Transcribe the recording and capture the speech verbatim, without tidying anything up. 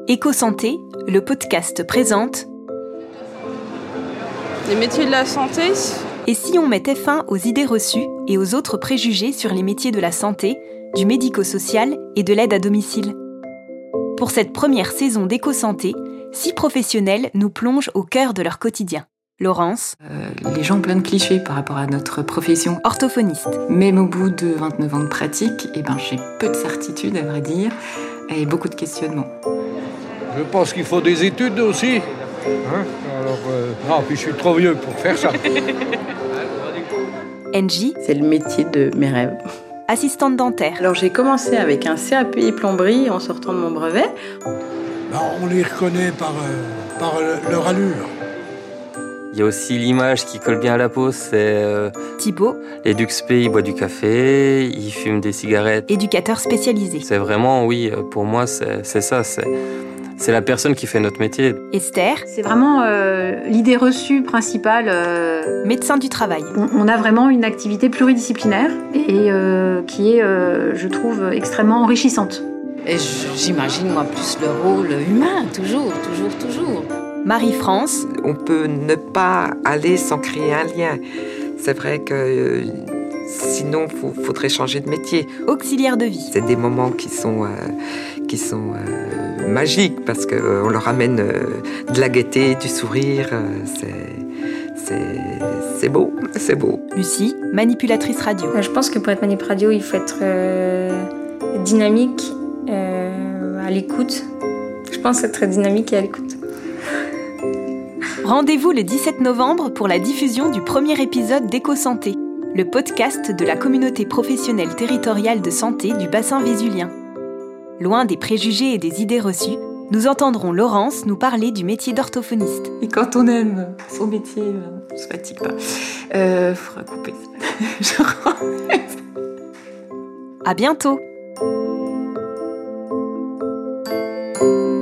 Éco-santé, le podcast présente Les métiers de la santé. Et si on mettait fin aux idées reçues et aux autres préjugés sur les métiers de la santé, du médico-social et de l'aide à domicile? Pour cette première saison d'Éco-santé, six professionnels nous plongent au cœur de leur quotidien. Laurence, euh, les gens ont plein de clichés par rapport à notre profession. Orthophoniste. Même au bout de vingt-neuf ans de pratique, eh ben, j'ai peu de certitudes à vrai dire et beaucoup de questionnements. Je pense qu'il faut des études aussi. Hein Alors, euh, non, puis je suis trop vieux pour faire ça. Angie, c'est le métier de mes rêves. Assistante dentaire. Alors j'ai commencé avec un C A P plomberie en sortant de mon brevet. Ben, on les reconnaît par, euh, par leur allure. Il y a aussi l'image qui colle bien à la peau, c'est euh, Thibaut. L'Eduxp, il boit du café, il fume des cigarettes. Éducateur spécialisé. C'est vraiment, oui, pour moi, c'est, c'est ça, c'est, c'est la personne qui fait notre métier. Esther. C'est vraiment euh, l'idée reçue principale. Euh, Médecin du travail. On, on a vraiment une activité pluridisciplinaire et euh, qui est, euh, je trouve, extrêmement enrichissante. Et j'imagine, moi, plus le rôle humain, toujours, toujours, toujours. Marie-France. On peut ne pas aller sans créer un lien. C'est vrai que euh, sinon, il faudrait changer de métier. Auxiliaire de vie. C'est des moments qui sont, euh, qui sont euh, magiques parce qu'on euh, leur amène euh, de la gaieté, du sourire. Euh, c'est, c'est, c'est beau, c'est beau. Lucie, manipulatrice radio. Je pense que pour être manip radio, il faut être euh, dynamique, euh, à l'écoute. Je pense être très dynamique et à l'écoute. Rendez-vous le dix-sept novembre pour la diffusion du premier épisode d'Éco-santé, le podcast de la communauté professionnelle territoriale de santé du bassin vésulien. Loin des préjugés et des idées reçues, nous entendrons Laurence nous parler du métier d'orthophoniste. Et quand on aime son métier, on ne se fatigue pas. Euh, faudra couper. Je crois. À bientôt.